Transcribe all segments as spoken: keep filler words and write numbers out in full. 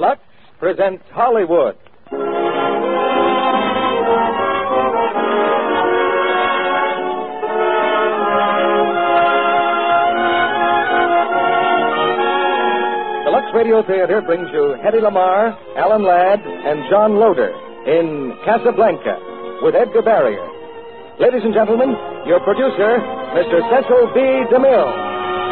Lux presents Hollywood. The Lux Radio Theater brings you Hedy Lamarr, Alan Ladd, and John Loder in Casablanca with Edgar Barrier. Ladies and gentlemen, your producer, Mister Cecil B. DeMille.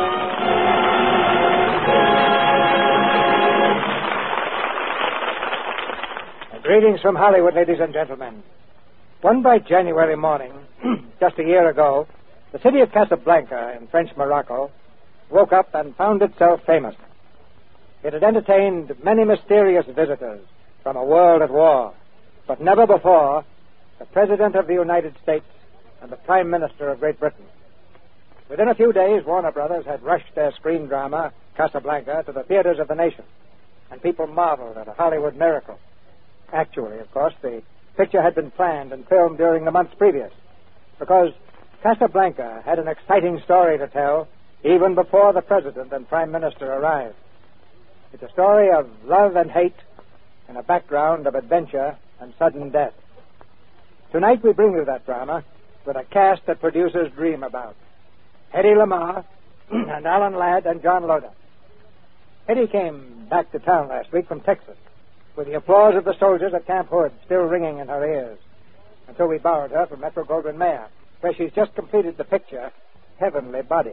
Greetings from Hollywood, ladies and gentlemen. One bright January morning, just a year ago, the city of Casablanca in French Morocco woke up and found itself famous. It had entertained many mysterious visitors from a world at war, but never before the President of the United States and the Prime Minister of Great Britain. Within a few days, Warner Brothers had rushed their screen drama, Casablanca, to the theaters of the nation, and people marveled at a Hollywood miracle. Actually, of course, the picture had been planned and filmed during the months previous, because Casablanca had an exciting story to tell even before the President and Prime Minister arrived. It's a story of love and hate in a background of adventure and sudden death. Tonight we bring you that drama with a cast that producers dream about. Hedy Lamarr and Alan Ladd and John Loder. Hedy came back to town last week from Texas, with the applause of the soldiers at Camp Hood still ringing in her ears, until we borrowed her from Metro-Goldwyn-Mayer, where she's just completed the picture, Heavenly Body.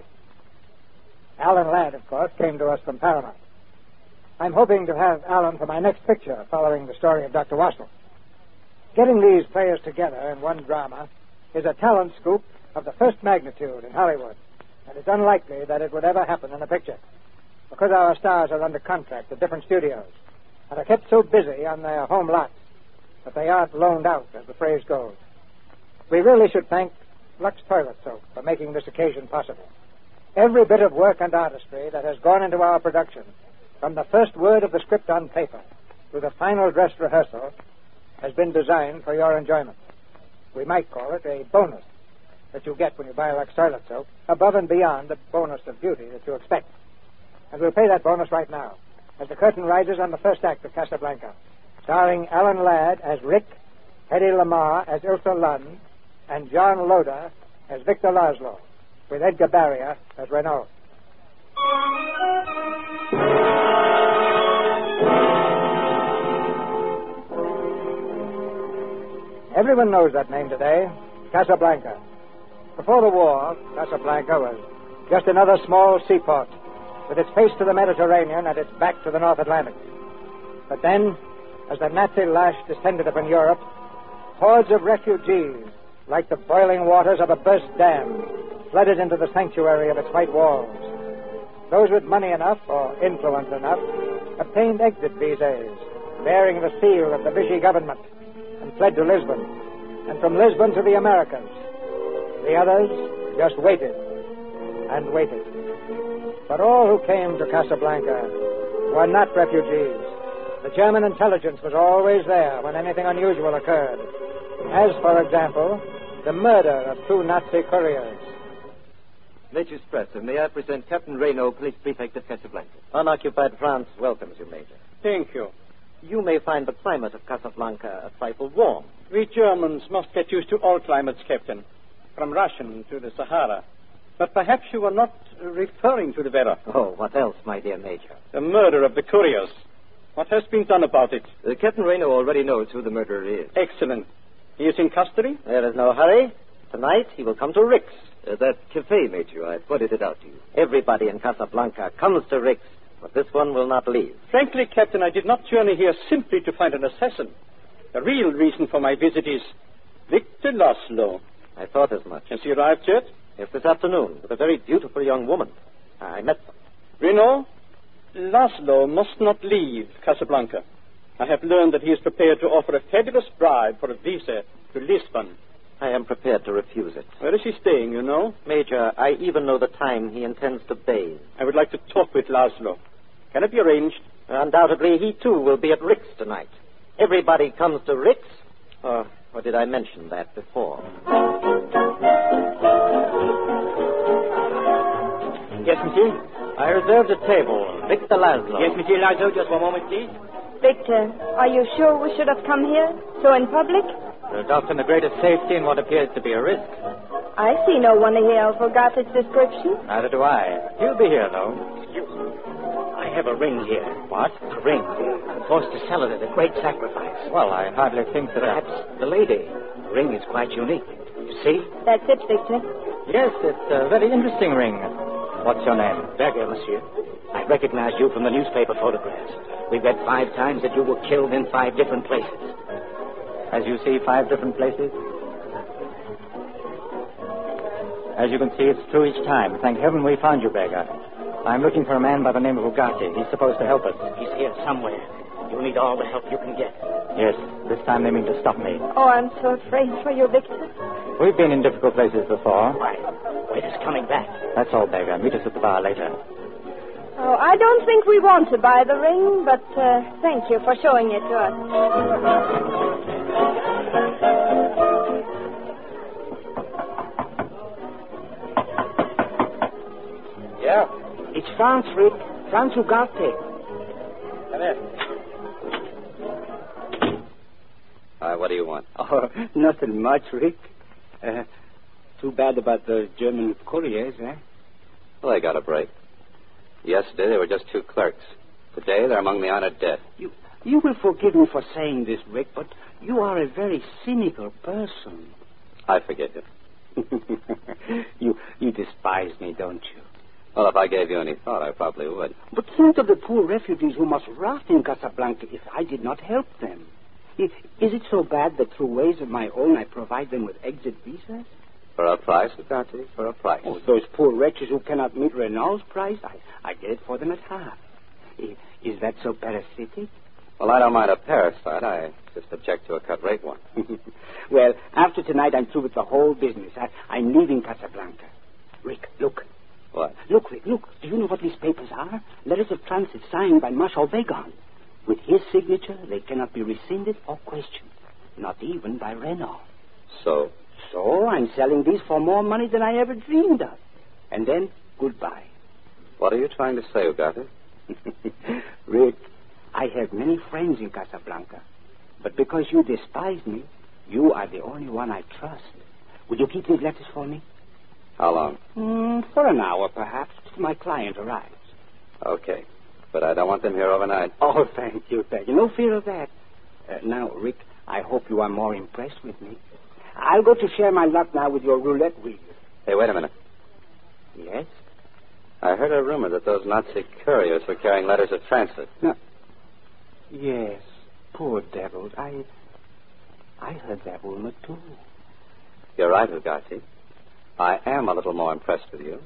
Alan Ladd, of course, came to us from Paramount. I'm hoping to have Alan for my next picture, following the story of Doctor Wassel. Getting these players together in one drama is a talent scoop of the first magnitude in Hollywood, and it's unlikely that it would ever happen in a picture, because our stars are under contract at different studios and are kept so busy on their home lots that they aren't loaned out, as the phrase goes. We really should thank Lux Toilet Soap for making this occasion possible. Every bit of work and artistry that has gone into our production, from the first word of the script on paper to the final dress rehearsal, has been designed for your enjoyment. We might call it a bonus that you get when you buy Lux Toilet Soap, above and beyond the bonus of beauty that you expect. And we'll pay that bonus right now, as the curtain rises on the first act of Casablanca, starring Alan Ladd as Rick, Hedy Lamarr as Ilsa Lund, and John Loder as Victor Laszlo, with Edgar Barrier as Renault. Everyone knows that name today, Casablanca. Before the war, Casablanca was just another small seaport, with its face to the Mediterranean and its back to the North Atlantic. But then, as the Nazi lash descended upon Europe, hordes of refugees, like the boiling waters of a burst dam, flooded into the sanctuary of its white walls. Those with money enough, or influence enough, obtained exit visas, bearing the seal of the Vichy government, and fled to Lisbon, and from Lisbon to the Americas. The others just waited and waited. But all who came to Casablanca were not refugees. The German intelligence was always there when anything unusual occurred. As, for example, the murder of two Nazi couriers. Nature's Press, may I present Captain Reynaud, Police Prefect of Casablanca. Unoccupied France welcomes you, Major. Thank you. You may find the climate of Casablanca a trifle warm. We Germans must get used to all climates, Captain, from Russian to the Sahara. But perhaps you were not referring to the weather. Oh, what else, my dear Major? The murder of the couriers. What has been done about it? Uh, Captain Reynaud already knows who the murderer is. Excellent. He is in custody? There is no hurry. Tonight he will come to Rick's. Uh, that cafe, Major, I pointed it out to you. Everybody in Casablanca comes to Rick's, but this one will not leave. Frankly, Captain, I did not journey here simply to find an assassin. The real reason for my visit is Victor Laszlo. I thought as much. Has he arrived yet? Yes, this afternoon, with a very beautiful young woman. I met them. Renaud, Laszlo must not leave Casablanca. I have learned that he is prepared to offer a fabulous bribe for a visa to Lisbon. I am prepared to refuse it. Where is he staying, you know? Major, I even know the time he intends to bathe. I would like to talk with Laszlo. Can it be arranged? Undoubtedly, he too will be at Rick's tonight. Everybody comes to Rick's. Or, or did I mention that before? Yes, monsieur. I reserved a table. Victor Laszlo. Yes, Monsieur Laszlo, just one moment, please. Victor, are you sure we should have come here? So in public? To adopt in the greatest safety in what appears to be a risk. I see no one here of Ugarte's description. Neither do I. He'll be here, though. I have a ring here. What? A ring. I'm forced to sell it at a great sacrifice. Well, I hardly think that... Perhaps the lady. The ring is quite unique. You see? That's it, Victor. Yes, it's a very interesting ring. What's your name? Berger, monsieur. I recognized you from the newspaper photographs. We read five times that you were killed in five different places. As you see, five different places? As you can see, it's true each time. Thank heaven we found you, Berger. I'm looking for a man by the name of Ugarte. He's supposed to help us. He's here somewhere. You'll need all the help you can get. Yes, this time they mean to stop me. Oh, I'm so afraid for you, Victor. We've been in difficult places before. Why? Wait, it's coming back. That's all, Berger. Meet us at the bar later. Oh, I don't think we want to buy the ring, but uh, thank you for showing it to us. Yeah? It's Franz, Rick. Franz Ugarte. Come here. Uh, what do you want? Oh, nothing much, Rick. Uh, too bad about the German couriers, eh? Well, they got a break. Yesterday, they were just two clerks. Today, they're among the honored dead. You, you will forgive me for saying this, Rick, but you are a very cynical person. I forgive you. you, you despise me, don't you? Well, if I gave you any thought, I probably would. But think of the poor refugees who must rot in Casablanca if I did not help them. Is it so bad that through ways of my own I provide them with exit visas? For a price, Ugarte, for a price. Oh, those poor wretches who cannot meet Renault's price, I, I get it for them at half. Is, is that so parasitic? Well, I don't mind a parasite. I just object to a cut-rate one. Well, after tonight, I'm through with the whole business. I, I'm leaving Casablanca. Rick, look. What? Look, Rick, look. Do you know what these papers are? Letters of transit signed by Marshal Weygand. With his signature, they cannot be rescinded or questioned. Not even by Renault. So? So I'm selling these for more money than I ever dreamed of. And then, goodbye. What are you trying to say, Ugarte? Rick, I have many friends in Casablanca. But because you despise me, you are the only one I trust. Would you keep these letters for me? How long? Mm, for an hour, perhaps, till my client arrives. Okay. But I don't want them here overnight. Oh, thank you, thank you. No fear of that. Uh, now, Rick, I hope you are more impressed with me. I'll go to share my luck now with your roulette wheel. Hey, wait a minute. Yes? I heard a rumor that those Nazi couriers were carrying letters of transit. No. Yes. Poor devils. I... I heard that rumor, too. You're right, Ugarte. I am a little more impressed with you.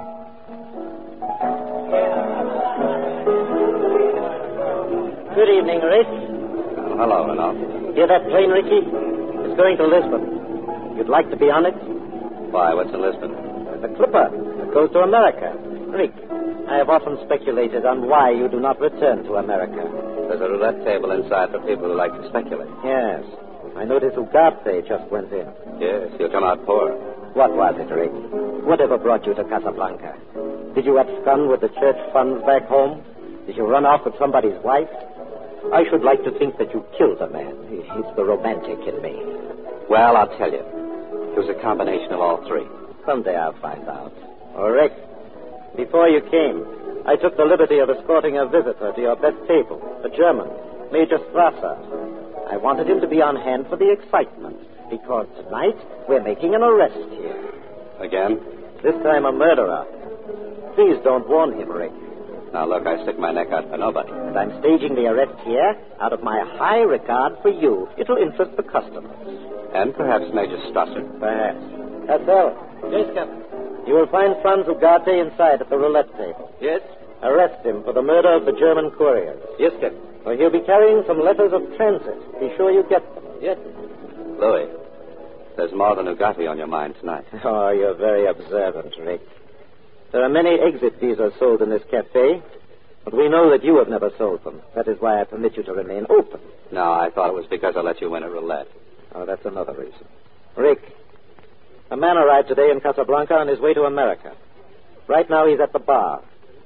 Good evening, Rick. Oh, hello, Renault. Hear that plane, Ricky? It's going to Lisbon. You'd like to be on it? Why, what's in Lisbon? The Clipper that goes to America. Rick, I have often speculated on why you do not return to America. There's a roulette table inside for people who like to speculate. Yes. I noticed Ugarte just went in. Yes, you'll come out poor. What was it, Rick? Whatever brought you to Casablanca? Did you abscond with the church funds back home? Did you run off with somebody's wife? I should like to think that you killed a man. It's the romantic in me. Well, I'll tell you. It was a combination of all three. Someday I'll find out. Oh, Rick, before you came, I took the liberty of escorting a visitor to your best table, a German, Major Strasser. I wanted him to be on hand for the excitement, because tonight we're making an arrest here. Again? This time a murderer. Please don't warn him, Rick. Now, look, I stick my neck out for nobody. And I'm staging the arrest here out of my high regard for you. It'll interest the customers. And perhaps Major Strasser. Perhaps. Cassell. Yes, Captain. You will find Franz Ugarte inside at the roulette table. Yes? Arrest him for the murder of the German couriers. Yes, Captain. Or he'll be carrying some letters of transit. Be sure you get them. Yes. Louis, there's more than Ugarte on your mind tonight. Oh, you're very observant, Rick. There are many exit visas sold in this cafe, but we know that you have never sold them. That is why I permit you to remain open. No, I thought it was because I let you win a roulette. Oh, that's another reason. Rick, a man arrived today in Casablanca on his way to America. Right now he's at the bar.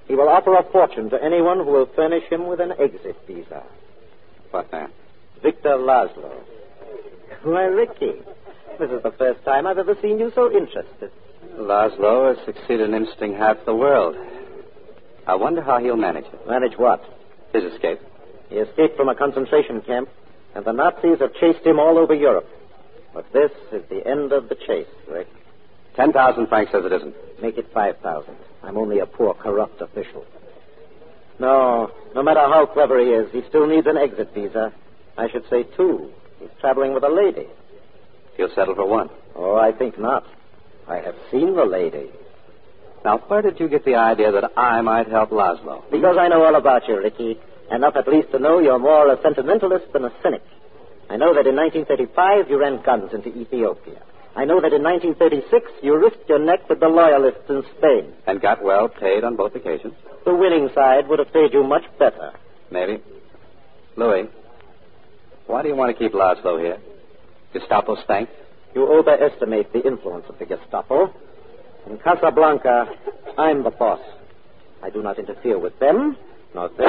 He will offer a fortune to anyone who will furnish him with an exit visa. What man? Victor Laszlo. Why, Ricky, this is the first time I've ever seen you so interested. Laszlo has succeeded in interesting half the world. I wonder how he'll manage it. Manage what? His escape. He escaped from a concentration camp, and the Nazis have chased him all over Europe. But this is the end of the chase, Rick. Ten thousand, Frank says it isn't. Make it five thousand. I'm only a poor, corrupt official. No, no matter how clever he is, he still needs an exit visa. I should say two. He's traveling with a lady. He'll settle for one. Oh, I think not. I have seen the lady. Now, where did you get the idea that I might help Laszlo? Because I know all about you, Ricky. Enough at least to know you're more a sentimentalist than a cynic. I know that in nineteen thirty-five you ran guns into Ethiopia. I know that in nineteen thirty-six you risked your neck with the loyalists in Spain. And got well paid on both occasions. The winning side would have paid you much better. Maybe. Louis, why do you want to keep Laszlo here? Gestapo stank? You overestimate the influence of the Gestapo. In Casablanca, I'm the boss. I do not interfere with them, nor they.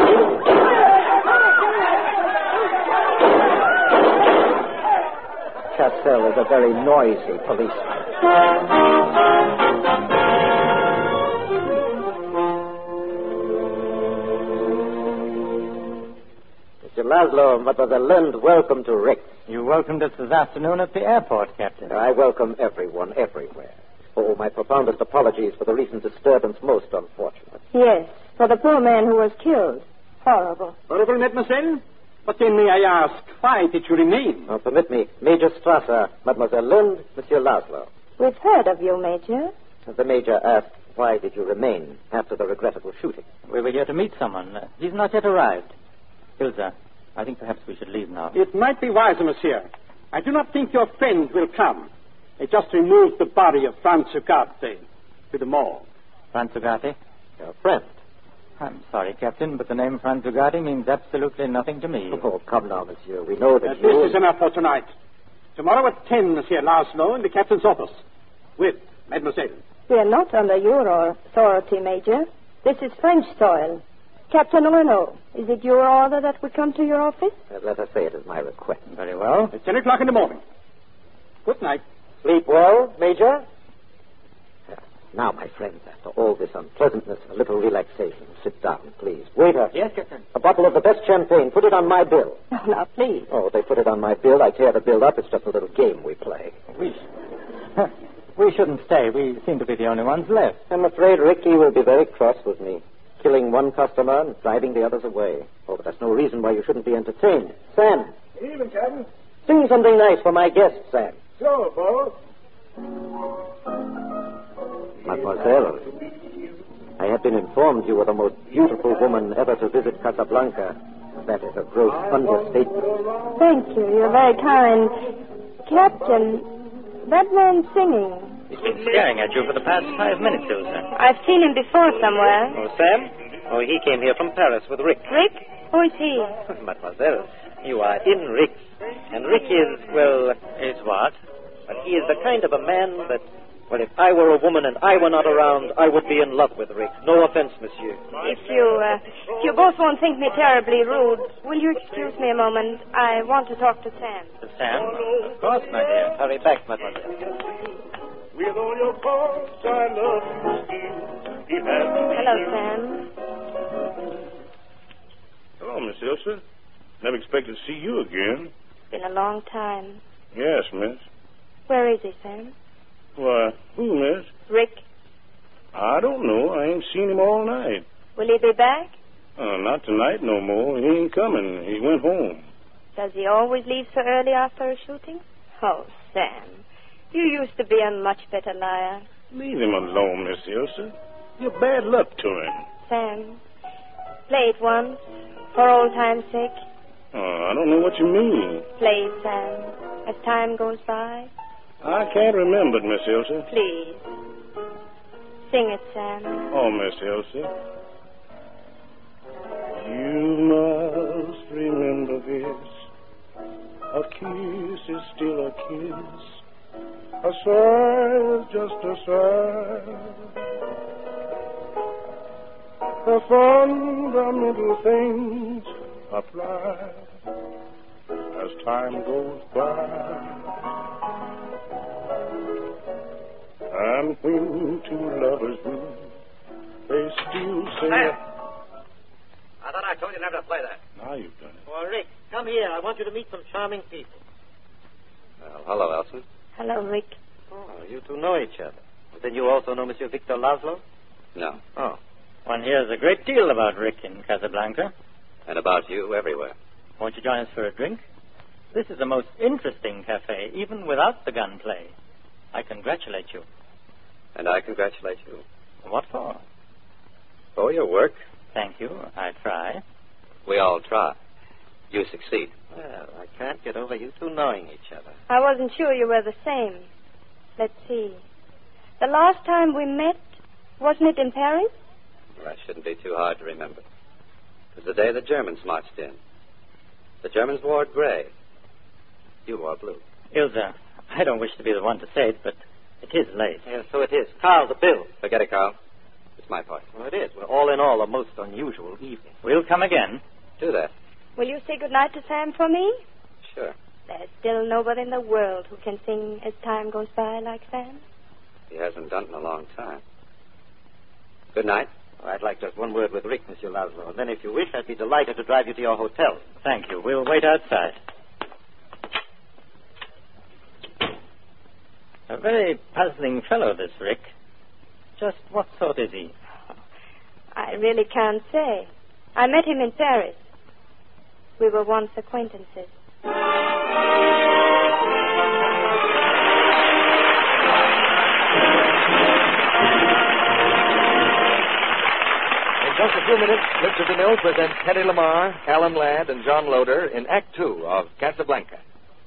Cassell is a very noisy policeman. Mister Laszlo, Mademoiselle Lind, welcome to Rick. You welcomed us this afternoon at the airport, Captain. I welcome everyone, everywhere. Oh, my profoundest apologies for the recent disturbance, most unfortunate. Yes, for the poor man who was killed. Horrible. Horrible, mademoiselle? But then may I ask, why did you remain? Oh, permit me. Major Strasser, Mademoiselle Lind, Monsieur Laszlo. We've heard of you, Major. The Major asked, why did you remain after the regrettable shooting? We were here to meet someone. Uh, he's not yet arrived. Ilza, I think perhaps we should leave now. It might be wiser, monsieur. I do not think your friend will come. They just removed the body of Franz Ugarte to the morgue. Franz Ugarte? Your friend. I'm sorry, Captain, but the name Franz Ugarte means absolutely nothing to me. Oh, come now, monsieur. We know that Uh, you... This is enough for tonight. Tomorrow at ten, Monsieur Laszlo, in the captain's office. With Mademoiselle. We are not under your authority, Major. This is French soil. Captain Renault, is it your order that we come to your office? Uh, let us say it is my request. Very well. At ten o'clock in the morning. Good night. Sleep well, Major? Now, my friends, after all this unpleasantness, a little relaxation. Sit down, please. Waiter. Yes, Captain. A bottle of the best champagne. Put it on my bill. Oh, now, please. Oh, they put it on my bill. I tear the bill up. It's just a little game we play. We, we shouldn't stay. We seem to be the only ones left. I'm afraid Ricky will be very cross with me. Killing one customer and driving the others away. Oh, but that's no reason why you shouldn't be entertained. Sam. Even, Captain. Sing something nice for my guest, Sam. So, boss. Mademoiselle, I have been informed you were the most beautiful woman ever to visit Casablanca. That is a gross understatement. Thank you. You're very kind. Captain, that man singing. He's been staring at you for the past five minutes, Ilza. I've seen him before somewhere. Oh, Sam? Oh, he came here from Paris with Rick. Rick? Who is he? Mademoiselle, you are in Rick. And Rick is, well... Is what? But he is the kind of a man that... Well, if I were a woman and I were not around, I would be in love with Rick. No offense, monsieur. If you, uh, if you both won't think me terribly rude, will you excuse me a moment? I want to talk to Sam. To Sam? Of course, my dear. Hurry back, mademoiselle. With all your faults, I love you still. Hello, Sam. Hello, Miss Ilsa. Never expected to see you again. It's been a long time. Yes, miss. Where is he, Sam? Why, who, miss? Rick. I don't know. I ain't seen him all night. Will he be back? Uh, not tonight no more. He ain't coming. He went home. Does he always leave so early after a shooting? Oh, Sam. You used to be a much better liar. Leave him alone, Miss Ilsa. You're bad luck to him. Sam, play it once, for old time's sake. Oh, I don't know what you mean. Play it, Sam, as time goes by. I can't remember it, Miss Ilsa. Please. Sing it, Sam. Oh, Miss Ilsa. You must remember this. A kiss is still a kiss. A sigh is just a sigh. the fundamental things apply as time goes by. And when two lovers meet, they still say... Hey. I thought I told you never to play that. Now you've done it. Well, Rick, come here. I want you to meet some charming people. Well, hello, Elsa. Hello, Rick. Oh, you two know each other. Then you also know Monsieur Victor Laszlo? No. Oh. One hears a great deal about Rick in Casablanca. And about you everywhere. Won't you join us for a drink? This is the most interesting cafe, even without the gunplay. I congratulate you. And I congratulate you. What for? For your work. Thank you. I try. We all try. You succeed. Well, I can't get over you two knowing each other. I wasn't sure you were the same. Let's see. The last time we met, wasn't it in Paris? Well, that shouldn't be too hard to remember. It was the day the Germans marched in. The Germans wore gray. You wore blue. Ilsa, I don't wish to be the one to say it, but it is late. Yeah, so it is. Carl, the bill. Forget it, Carl. It's my part. Well, it is. Well, all in all, a most unusual evening. We'll come again. Do that. Will you say goodnight to Sam for me? Sure. There's still nobody in the world who can sing As Time Goes By like Sam. He hasn't done it in a long time. Good night. Oh, I'd like just one word with Rick, Monsieur Laszlo. And then, if you wish, I'd be delighted to drive you to your hotel. Thank you. We'll wait outside. A very puzzling fellow, this Rick. Just what sort is he? I really can't say. I met him in Paris. We were once acquaintances. In just a few minutes, Mister DeMille presents Hedy Lamarr, Alan Ladd, and John Loder in Act Two of Casablanca.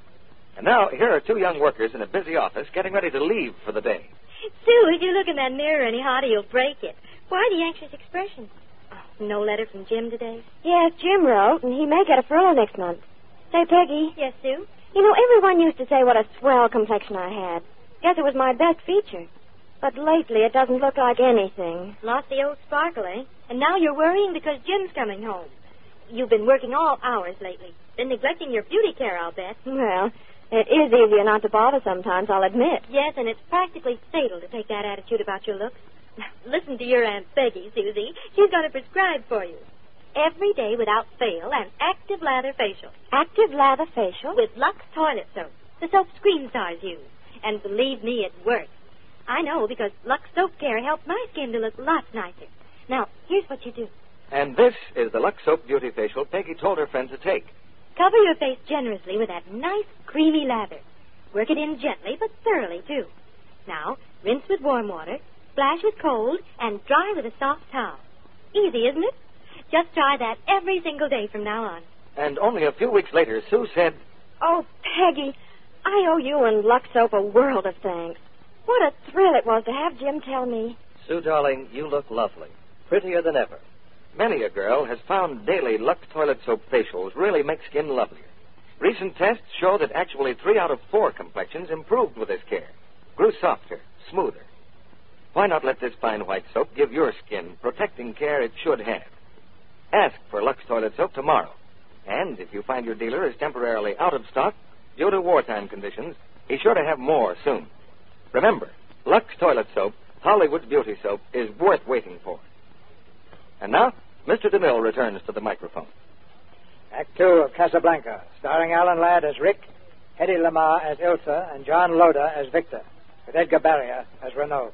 And now, here are two young workers in a busy office getting ready to leave for the day. Sue, if you look in that mirror any harder, you'll break it. Why the anxious expression? Oh, no letter from Jim today? Yes, Jim wrote, and he may get a furlough next month. Say, Peggy. Yes, Sue? You know, everyone used to say what a swell complexion I had. Guess it was my best feature. But lately, it doesn't look like anything. Lost the old sparkle, eh? And now you're worrying because Jim's coming home. You've been working all hours lately. Been neglecting your beauty care, I'll bet. Well, it is easier not to bother sometimes, I'll admit. Yes, and it's practically fatal to take that attitude about your looks. Listen to your Aunt Peggy, Susie. She's got it prescribed for you. Every day without fail, an active lather facial. Active lather facial? With Lux toilet soap. The soap screen stars use. And believe me, it works. I know because Lux Soap Care helped my skin to look lots nicer. Now, here's what you do. And this is the Lux Soap Beauty Facial Peggy told her friend to take. Cover your face generously with that nice, creamy lather. Work it in gently, but thoroughly, too. Now, rinse with warm water, splash with cold, and dry with a soft towel. Easy, isn't it? Just try that every single day from now on. And only a few weeks later, Sue said, "Oh, Peggy, I owe you and Lux Soap a world of thanks. What a thrill it was to have Jim tell me." Sue, darling, you look lovely. Prettier than ever. Many a girl has found daily Lux Toilet Soap facials really make skin lovelier. Recent tests show that actually three out of four complexions improved with this care. Grew softer, smoother. Why not let this fine white soap give your skin protecting care it should have? Ask for Lux Toilet Soap tomorrow. And if you find your dealer is temporarily out of stock due to wartime conditions, be sure to have more soon. Remember, Lux Toilet Soap, Hollywood's beauty soap, is worth waiting for. And now, Mister DeMille returns to the microphone. Act Two of Casablanca, starring Alan Ladd as Rick, Hedy Lamarr as Ilsa, and John Loder as Victor, with Edgar Barrier as Renaud.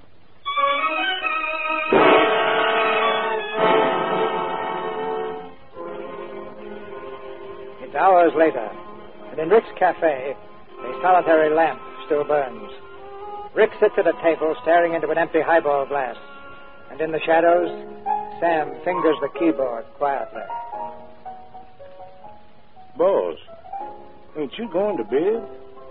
It's hours later, and in Rick's cafe, a solitary lamp still burns. Rick sits at a table staring into an empty highball glass, and in the shadows, Sam fingers the keyboard quietly. Boss, ain't you going to bed?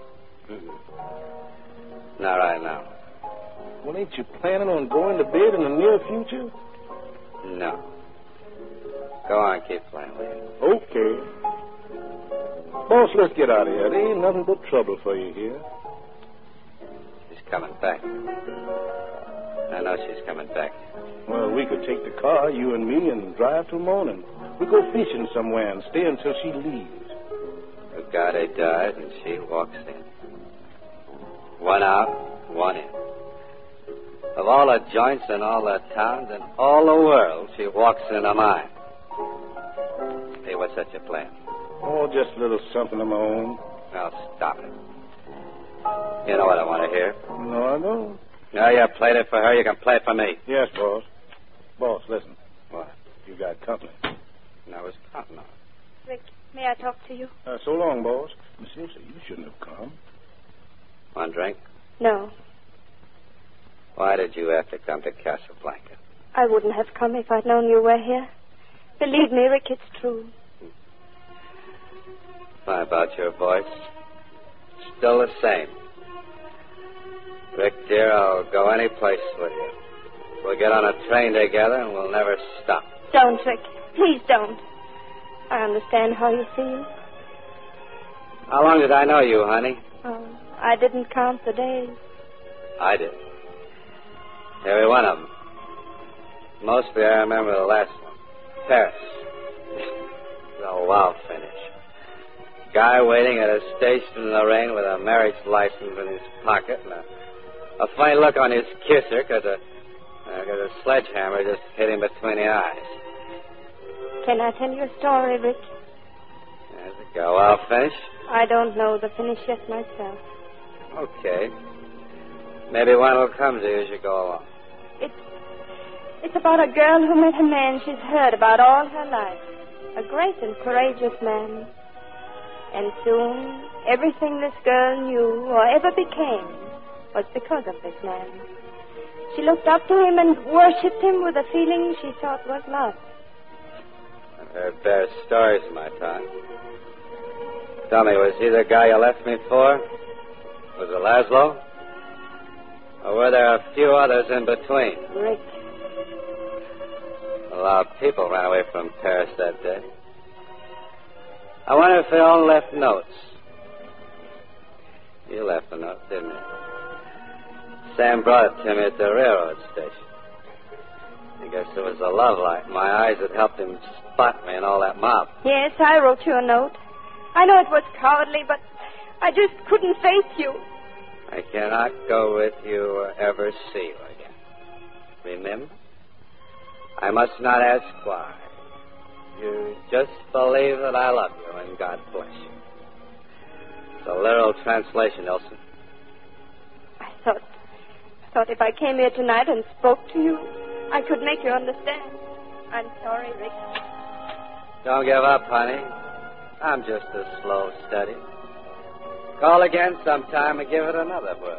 Mm-hmm. Not right now. Well, ain't you planning on going to bed in the near future? No. Go on, keep playing with it. Okay. Boss, let's get out of here. There ain't nothing but trouble for you here. She's coming back. I know she's coming back. Well, we could take the car, you and me, and drive till morning. We go fishing somewhere and stay until she leaves. Agate dies and she walks in. One out, one in. Of all the joints in all the towns in all the world, she walks into mine. Hey, what's that you plan? Oh, just a little something of my own. Now, stop it. You know what I want to hear. No, I don't. Now you played it for her, you can play it for me. Yes, boss. Boss, listen. What? You got company. And I was counting on it. Rick, may I talk to you? Uh, so long, boss. Miss Ilsa, you shouldn't have come. One drink? No. Why did you have to come to Casablanca? I wouldn't have come if I'd known you were here. Believe me, Rick, it's true. What about your voice? Still the same. Rick, dear, I'll go any place with you. We'll get on a train together and we'll never stop. Don't, Rick. Please don't. I understand how you feel. How long did I know you, honey? Oh, I didn't count the days. I did. Every one of them. Mostly I remember the last one. Paris. The wow finish. Guy waiting at a station in the rain with a marriage license in his pocket and a, a funny look on his kisser because a, uh, a sledgehammer just hit him between the eyes. Can I tell you a story, Rick? There's a go. Wow finish? I don't know the finish yet myself. Okay. Maybe one will come to you as you go along. It's, it's about a girl who met a man she's heard about all her life. A great and courageous man. And soon, everything this girl knew or ever became was because of this man. She looked up to him and worshipped him with a feeling she thought was love. I've heard better stories in my time. Tell me, was he the guy you left me for? Was it Laszlo? Or were there a few others in between? Rick. A lot of people ran away from Paris that day. I wonder if they all left notes. You left a note, didn't you? Sam brought it to me at the railroad station. I guess it was a love light in my eyes that helped him spot me and all that mob. Yes, I wrote you a note. I know it was cowardly, but I just couldn't face you. I cannot go with you or ever see you again. Remember? I must not ask why. You just believe that I love you, and God bless you. It's a literal translation, Elson. I thought, thought if I came here tonight and spoke to you, I could make you understand. I'm sorry, Rick. Don't give up, honey. I'm just a slow study. Call again sometime and give it another whirl.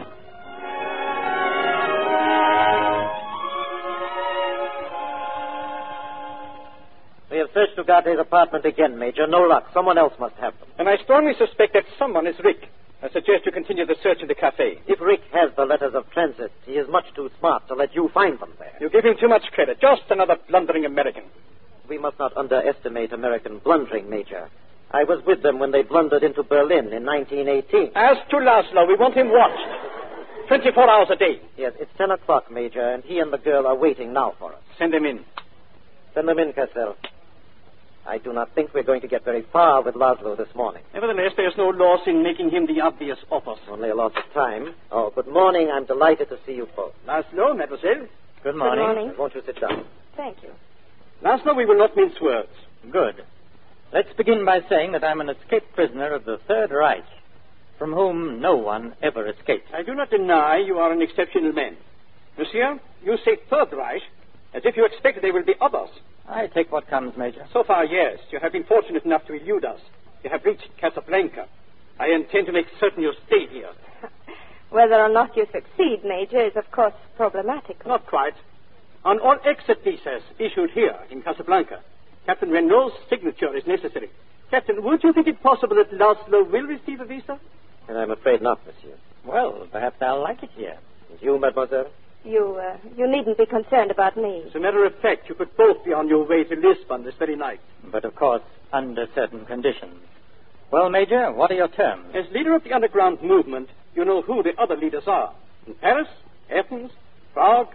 We have searched Ugate's apartment again, Major. No luck. Someone else must have them. And I strongly suspect that someone is Rick. I suggest you continue the search in the cafe. If Rick has the letters of transit, he is much too smart to let you find them there. You give him too much credit. Just another blundering American. We must not underestimate American blundering, Major. I was with them when they blundered into Berlin in nineteen eighteen. As to Laszlo, we want him watched. twenty-four hours a day. Yes, it's ten o'clock, Major, and he and the girl are waiting now for us. Send him in. Send them in, Cassell. I do not think we're going to get very far with Laszlo this morning. Nevertheless, there's no loss in making him the obvious offers. Only a loss of time. Oh, good morning. I'm delighted to see you both. Laszlo, mademoiselle. Good morning. Good morning. Won't you sit down? Thank you. Laszlo, we will not mince words. Good. Let's begin by saying that I'm an escaped prisoner of the Third Reich, from whom no one ever escaped. I do not deny you are an exceptional man. Monsieur, you say Third Reich, as if you expect there will be others. I take what comes, Major. So far, yes. You have been fortunate enough to elude us. You have reached Casablanca. I intend to make certain you stay here. Whether or not you succeed, Major, is of course problematical. Not quite. On all exit visas issued here in Casablanca, Captain Renault's signature is necessary. Captain, would you think it possible that Laszlo will receive a visa? And I'm afraid not, monsieur. Well, perhaps I'll like it here. And you, mademoiselle? You, uh, you needn't be concerned about me. As a matter of fact, you could both be on your way to Lisbon this very night. But, of course, under certain conditions. Well, Major, what are your terms? As leader of the underground movement, you know who the other leaders are. In Paris, Athens, Prague,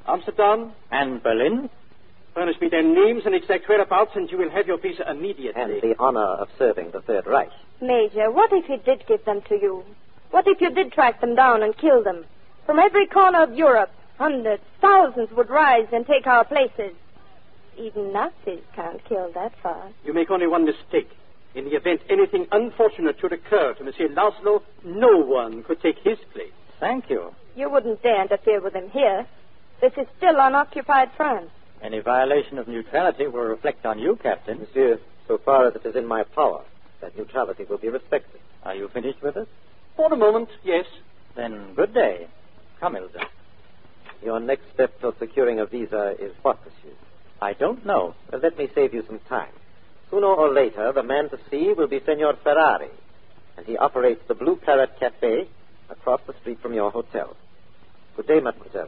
Amsterdam. And Berlin. Furnish me their names and exact whereabouts, and you will have your visa immediately. And the honor of serving the Third Reich. Major, what if he did give them to you? What if you did track them down and kill them? From every corner of Europe, hundreds, thousands would rise and take our places. Even Nazis can't kill that far. You make only one mistake. In the event anything unfortunate should occur to Monsieur Laszlo, no one could take his place. Thank you. You wouldn't dare interfere with him here. This is still unoccupied France. Any violation of neutrality will reflect on you, Captain. Monsieur, so far as it is in my power, that neutrality will be respected. Are you finished with us? For the moment, yes. Then good day. Come, Ilsa. Your next step toward securing a visa is what, monsieur? I don't know. Well, let me save you some time. Sooner or later, the man to see will be Senor Ferrari, and he operates the Blue Parrot Cafe across the street from your hotel. Good day, mademoiselle.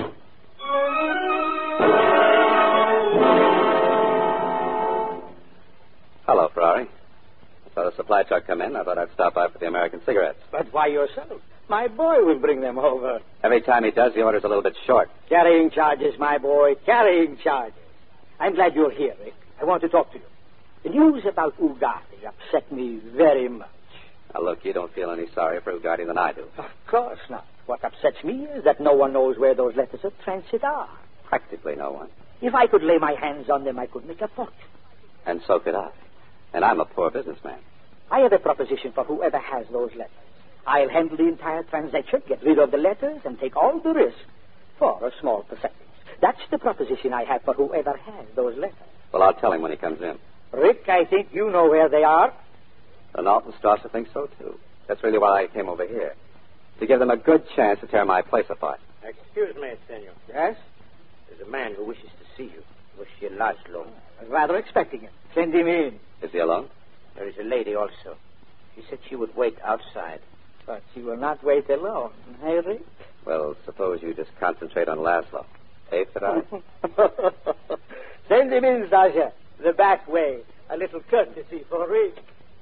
Hello, Ferrari. I saw the supply truck come in. I thought I'd stop by for the American cigarettes. But why yourself? My boy will bring them over. Every time he does, the order's a little bit short. Carrying charges, my boy. Carrying charges. I'm glad you're here, Rick. I want to talk to you. The news about Ugarte upset me very much. Now, look, you don't feel any sorry for Ugarte than I do. Of course not. What upsets me is that no one knows where those letters of transit are. Practically no one. If I could lay my hands on them, I could make a fortune. And so could I. And I'm a poor businessman. I have a proposition for whoever has those letters. I'll handle the entire transaction, get rid of the letters, and take all the risk for a small percentage. That's the proposition I have for whoever has those letters. Well, I'll tell him when he comes in. Rick, I think you know where they are. The Nortonstrasse thinks so, too. That's really why I came over here. To give them a good chance to tear my place apart. Excuse me, senor. Yes? There's a man who wishes to see you. Monsieur Laszlo. I was rather expecting him. Send him in. Is he alone? There is a lady also. She said she would wait outside. But she will not wait alone, eh, Rick? Well, suppose you just concentrate on Laszlo. Eh, Ferrari? Send him in, Sasha. The back way. A little courtesy for Rick.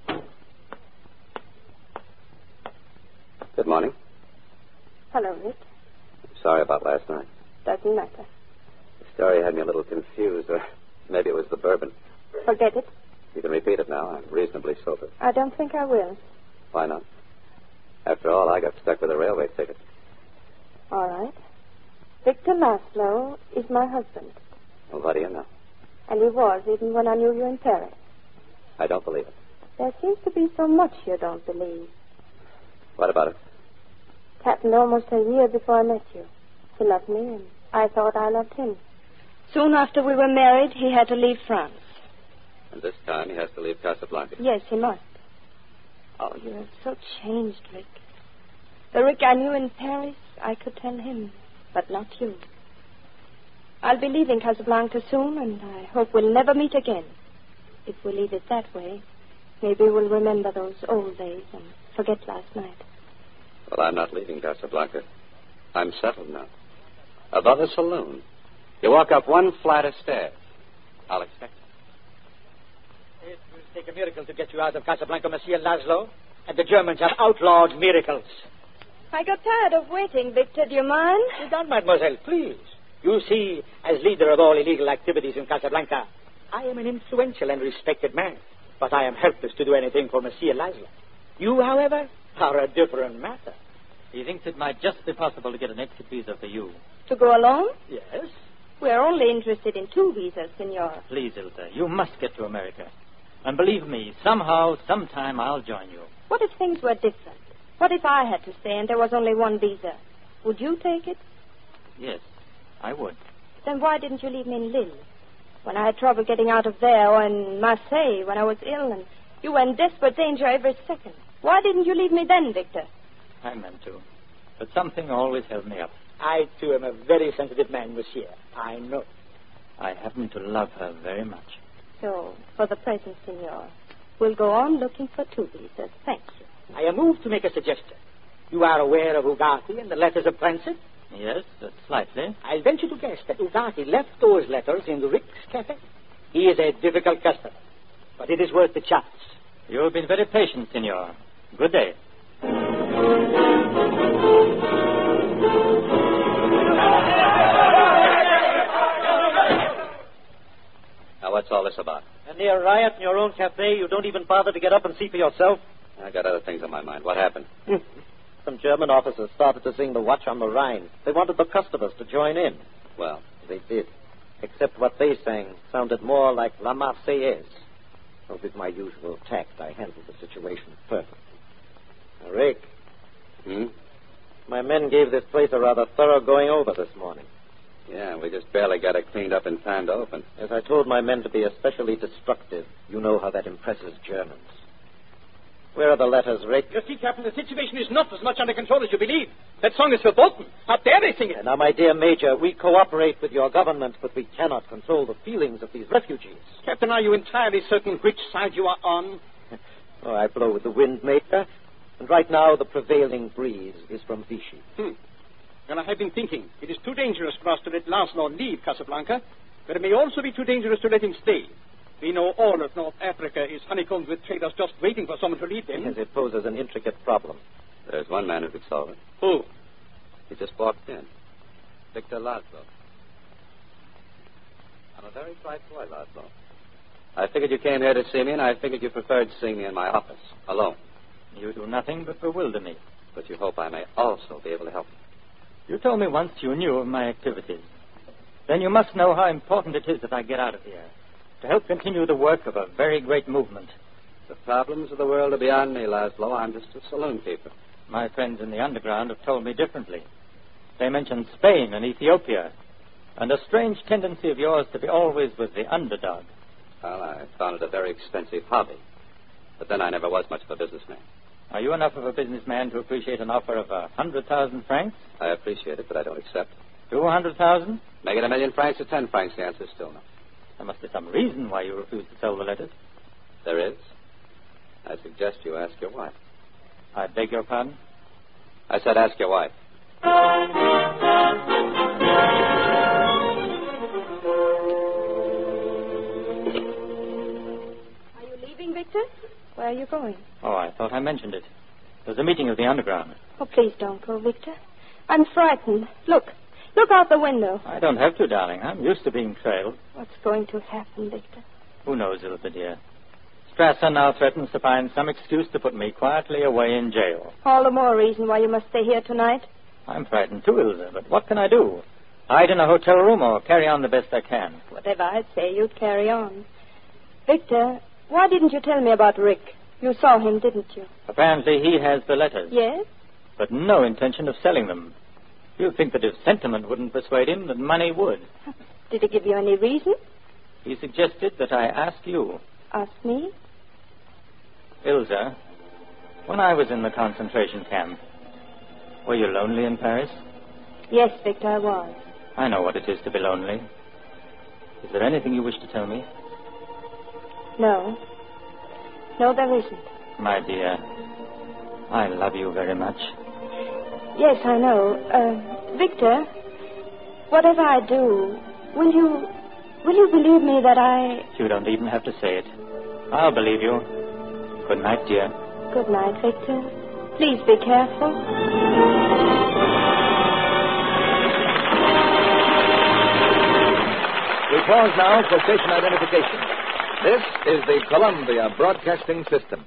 Good morning. Hello, Rick. I'm sorry about last night. Doesn't matter. The story had me a little confused, or maybe it was the bourbon. Forget it. You can repeat it now. I'm reasonably sober. I don't think I will. Why not? After all, I got stuck with a railway ticket. All right. Victor Laszlo is my husband. Well, what do you know? And he was, even when I knew you in Paris. I don't believe it. There seems to be so much you don't believe. What about it? It happened almost a year before I met you. He loved me, and I thought I loved him. Soon after we were married, he had to leave France. And this time he has to leave Casablanca. Yes, he must. Oh, you have so changed, Rick. The Rick I knew in Paris, I could tell him, but not you. I'll be leaving Casablanca soon, and I hope we'll never meet again. If we leave it that way, maybe we'll remember those old days and forget last night. Well, I'm not leaving Casablanca. I'm settled now. Above a saloon. You walk up one flight of stairs. I'll expect you. It will take a miracle to get you out of Casablanca, Monsieur Laszlo. And the Germans have outlawed miracles. I got tired of waiting, Victor. Do you mind? Sit down, mademoiselle, please. You see, as leader of all illegal activities in Casablanca, I am an influential and respected man. But I am helpless to do anything for Monsieur Laszlo. You, however, are a different matter. He thinks it might just be possible to get an exit visa for you. To go alone? Yes. We're only interested in two visas, senor. Please, Ilsa, you must get to America. And believe me, somehow, sometime, I'll join you. What if things were different? What if I had to stay and there was only one visa? Would you take it? Yes, I would. Then why didn't you leave me in Lille? When I had trouble getting out of there, or in Marseille when I was ill, and you were in desperate danger every second. Why didn't you leave me then, Victor? I meant to. But something always held me up. I, too, am a very sensitive man, monsieur. I know. I happen to love her very much. So, for the present, senor, we'll go on looking for two visas. Thank you. I am moved to make a suggestion. You are aware of Ugarte and the letters of transit? Yes, uh, slightly. I'll venture to guess that Ugarte left those letters in the Rick's Cafe. He is a difficult customer, but it is worth the chance. You've been very patient, senor. Good day. what's all this about? A near riot in your own cafe. You don't even bother to get up and see for yourself. I got other things on my mind. What happened? Some German officers started to sing the Watch on the Rhine. They wanted the customers to join in. Well, they did. Except what they sang sounded more like La Marseillaise. So with my usual tact, I handled the situation perfectly. Now, Rick. Hmm? My men gave this place a rather thorough going over this morning. Yeah, we just barely got it cleaned up in time to open. As I told my men to be especially destructive. You know how that impresses Germans. Where are the letters, Rick? You see, Captain, the situation is not as much under control as you believe. That song is verboten. How dare they sing it? Now, my dear Major, we cooperate with your government, but we cannot control the feelings of these refugees. Captain, are you entirely certain which side you are on? Oh, I blow with the wind, Major. And right now, the prevailing breeze is from Vichy. Hmm. Well, I have been thinking. It is too dangerous for us to let Laszlo leave Casablanca, but it may also be too dangerous to let him stay. We know all of North Africa is honeycombed with traders just waiting for someone to lead them. Yes, it poses an intricate problem. There's one man who could solve it. Who? He just walked in. Victor Laszlo. I'm a very bright boy, Laszlo. I figured you came here to see me, and I figured you preferred seeing me in my office, alone. You do nothing but bewilder me. But you hope I may also be able to help you. You told me once you knew of my activities. Then you must know how important it is that I get out of here, to help continue the work of a very great movement. The problems of the world are beyond me, Laszlo. I'm just a saloon keeper. My friends in the underground have told me differently. They mentioned Spain and Ethiopia, and a strange tendency of yours to be always with the underdog. Well, I found it a very expensive hobby. But then I never was much of a businessman. Are you enough of a businessman to appreciate an offer of a hundred thousand francs? I appreciate it, but I don't accept it. Two hundred thousand? Make it a million francs or ten francs. The answer is still no. There must be some reason why you refuse to sell the letters. There is. I suggest you ask your wife. I beg your pardon? I said ask your wife. Are you leaving, Victor? Where are you going? Oh, I thought I mentioned it. There's a meeting of the underground. Oh, please don't go, Victor. I'm frightened. Look. Look out the window. I don't have to, darling. I'm used to being trailed. What's going to happen, Victor? Who knows, Ilsa, dear? Strasser now threatens to find some excuse to put me quietly away in jail. All the more reason why you must stay here tonight. I'm frightened too, Ilsa, but what can I do? Hide in a hotel room or carry on the best I can? Whatever I'd say, you'd carry on. Victor, why didn't you tell me about Rick? You saw him, didn't you? Apparently he has the letters. Yes? But no intention of selling them. You'd think that if sentiment wouldn't persuade him, that money would. Did he give you any reason? He suggested that I ask you. Ask me? Ilsa, when I was in the concentration camp, were you lonely in Paris? Yes, Victor, I was. I know what it is to be lonely. Is there anything you wish to tell me? No. No, there isn't. My dear, I love you very much. Yes, I know. Uh, Victor, whatever I do, will you... will you believe me that I... You don't even have to say it. I'll believe you. Good night, dear. Good night, Victor. Please be careful. We pause now for station identification. This is the Columbia Broadcasting System.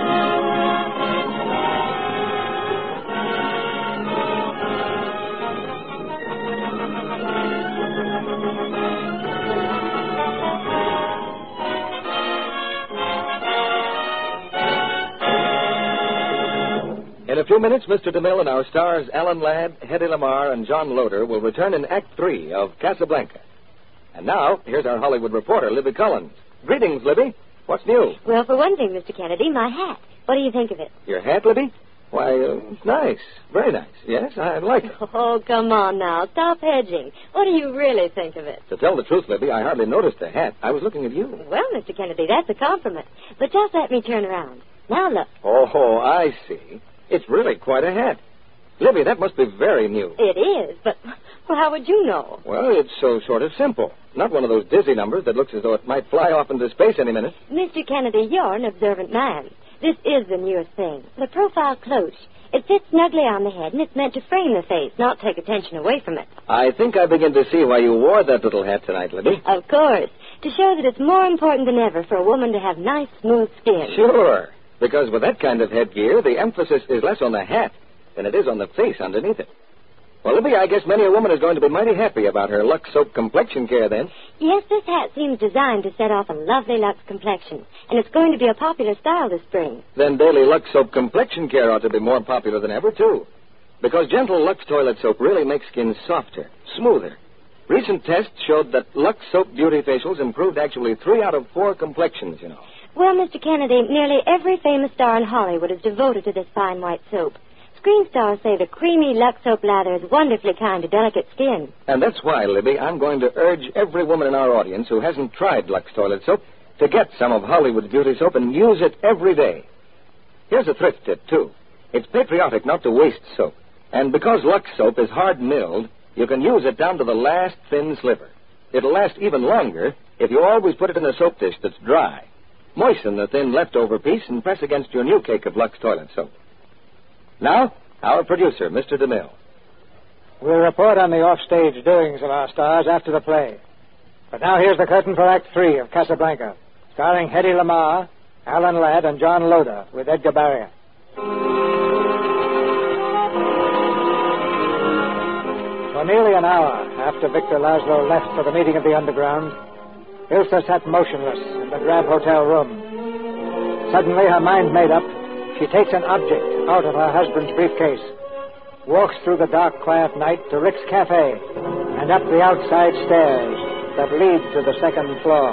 In a few minutes, Mister DeMille and our stars Alan Ladd, Hedy Lamarr, and John Loder will return in Act Three of Casablanca. And now, here's our Hollywood reporter, Libby Collins. Greetings, Libby. What's new? Well, for one thing, Mister Kennedy, my hat. What do you think of it? Your hat, Libby? Why, uh, it's nice. Very nice. Yes, I like it. Oh, come on now. Stop hedging. What do you really think of it? To tell the truth, Libby, I hardly noticed the hat. I was looking at you. Well, Mister Kennedy, that's a compliment. But just let me turn around. Now look. Oh, I see. It's really quite a hat. Libby, that must be very new. It is, but well, how would you know? Well, it's so sort of simple. Not one of those dizzy numbers that looks as though it might fly off into space any minute. Mister Kennedy, you're an observant man. This is the newest thing. The profile cloche. It fits snugly on the head, and it's meant to frame the face, not take attention away from it. I think I begin to see why you wore that little hat tonight, Libby. Of course. to show that it's more important than ever for a woman to have nice, smooth skin. Sure, because with that kind of headgear, the emphasis is less on the hat than it is on the face underneath it. Well, Libby, I guess many a woman is going to be mighty happy about her Lux Soap complexion care then. Yes, this hat seems designed to set off a lovely Lux complexion, and it's going to be a popular style this spring. Then daily Lux Soap complexion care ought to be more popular than ever, too. Because gentle Lux toilet soap really makes skin softer, smoother. Recent tests showed that Lux Soap beauty facials improved actually three out of four complexions, you know. Well, Mister Kennedy, nearly every famous star in Hollywood is devoted to this fine white soap. Screen stars say the creamy Lux Soap lather is wonderfully kind to delicate skin. And that's why, Libby, I'm going to urge every woman in our audience who hasn't tried Lux toilet soap to get some of Hollywood's beauty soap and use it every day. Here's a thrift tip, too. It's patriotic not to waste soap. And because Lux soap is hard-milled, you can use it down to the last thin sliver. It'll last even longer if you always put it in a soap dish that's dry. Moisten the thin leftover piece and press against your new cake of Lux toilet soap. Now, our producer, Mister DeMille. We'll report on the offstage doings of our stars after the play. But now here's the curtain for Act Three of Casablanca, starring Hedy Lamarr, Alan Ladd, and John Loder, with Edgar Barrier. For nearly an hour after Victor Laszlo left for the meeting of the Underground, Ilsa sat motionless in the drab hotel room. Suddenly, her mind made up, she takes an object out of her husband's briefcase, walks through the dark, quiet night to Rick's Cafe, and up the outside stairs that lead to the second floor.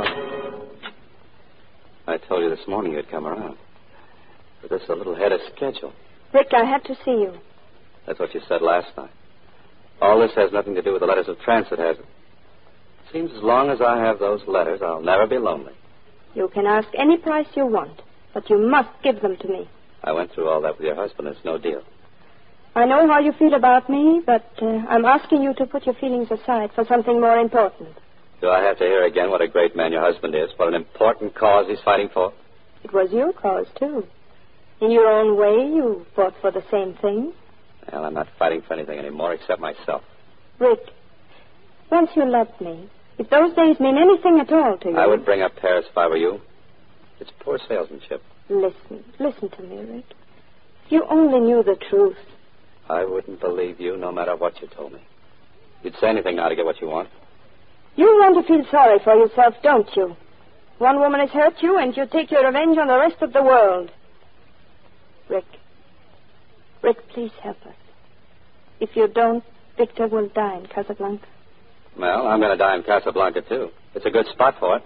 I told you this morning you'd come around. But this is a little ahead of schedule. Rick, I have to see you. That's what you said last night. All this has nothing to do with the letters of transit, has it? Seems as long as I have those letters, I'll never be lonely. You can ask any price you want, but you must give them to me. I went through all that with your husband. It's no deal. I know how you feel about me, but uh, I'm asking you to put your feelings aside for something more important. Do I have to hear again what a great man your husband is? What an important cause he's fighting for? It was your cause, too. In your own way, you fought for the same thing. Well, I'm not fighting for anything anymore except myself. Rick, once you loved me, if those days mean anything at all to you... I would bring up Paris if I were you. It's poor salesmanship. Listen, listen to me, Rick. If you only knew the truth. I wouldn't believe you no matter what you told me. You'd say anything now to get what you want. You want to feel sorry for yourself, don't you? One woman has hurt you, and you take your revenge on the rest of the world. Rick. Rick, please help us. If you don't, Victor will die in Casablanca. Well, I'm going to die in Casablanca, too. It's a good spot for it.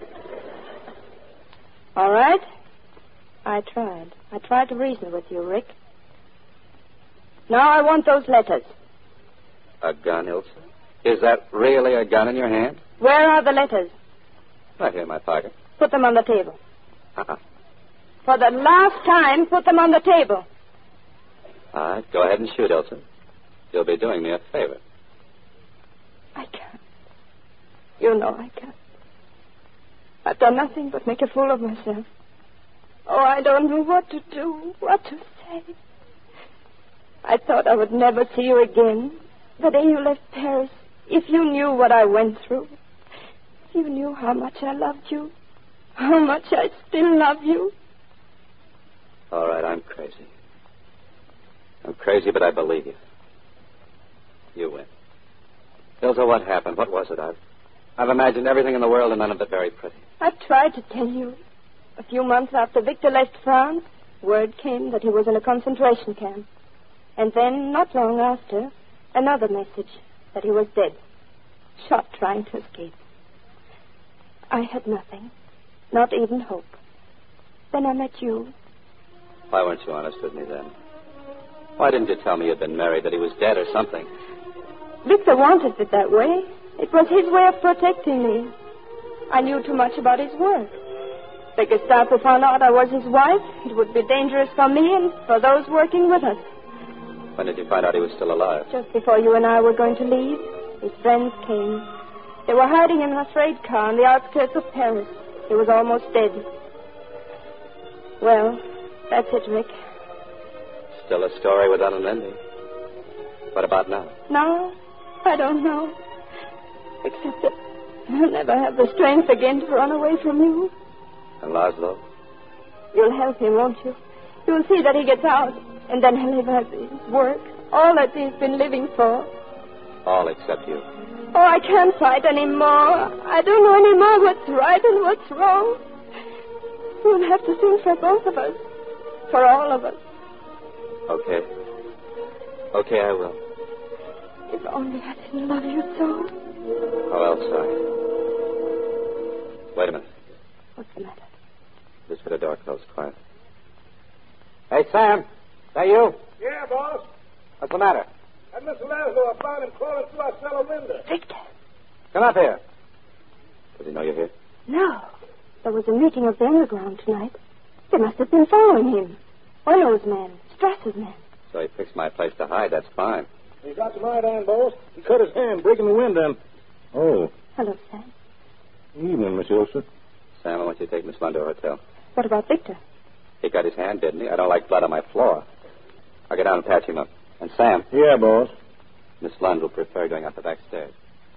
All right. I tried. I tried to reason with you, Rick. Now I want those letters. A gun, Ilsa? Is that really a gun in your hand? Where are the letters? Right here in my pocket. Put them on the table. Uh-uh. For the last time, put them on the table. All right, go ahead and shoot, Ilsa. You'll be doing me a favor. I can't. You know I can't. I've done nothing but make a fool of myself. Oh, I don't know what to do, what to say. I thought I would never see you again. The day you left Paris, if you knew what I went through, if you knew how much I loved you, how much I still love you. All right, I'm crazy. I'm crazy, but I believe you. You win. Ilsa, what happened? What was it? I've, I've imagined everything in the world and none of it very pretty. I tried to tell you. A few months after Victor left France, word came that he was in a concentration camp. And then, not long after, another message that he was dead, shot trying to escape. I had nothing, not even hope. Then I met you. Why weren't you honest with me then? Why didn't you tell me you'd been married, that he was dead or something? Victor wanted it that way. It was his way of protecting me. I knew too much about his work. The Gestapo found out I was his wife. It would be dangerous for me and for those working with us. When did you find out he was still alive? Just before you and I were going to leave, his friends came. They were hiding in a freight car on the outskirts of Paris. He was almost dead. Well, that's it, Rick. Still a story without an ending. What about now? Now, I don't know. Except that I'll never have the strength again to run away from you. And Laszlo? You'll help him, won't you? You'll see that he gets out, and then he'll have his work, all that he's been living for. All except you. Oh, I can't fight anymore. I don't know anymore what's right and what's wrong. You'll have to sing for both of us. For all of us. Okay. Okay, I will. If only I didn't love you so. How else, I... Wait a minute. What's the matter? Just for the door closed, quiet. Hey, Sam. Is that you? Yeah, boss. What's the matter? That Mister Laszlo, I found him crawling through our cellar window. Victor. Come up here. Does he know you're here? No. There was a meeting of the underground tonight. They must have been following him. Oilo's men. Strasser's men. So he picks my place to hide. That's fine. He got some iodine, boss. He cut his hand breaking the window and... Oh. Hello, Sam. Evening, Miss Ilsa. Sam, I want you to take Miss Lund to her hotel. What about Victor? He cut his hand, didn't he? I don't like blood on my floor. I'll get down and patch him up. And Sam. Yeah, boss. Miss Lund will prefer going up the back stairs.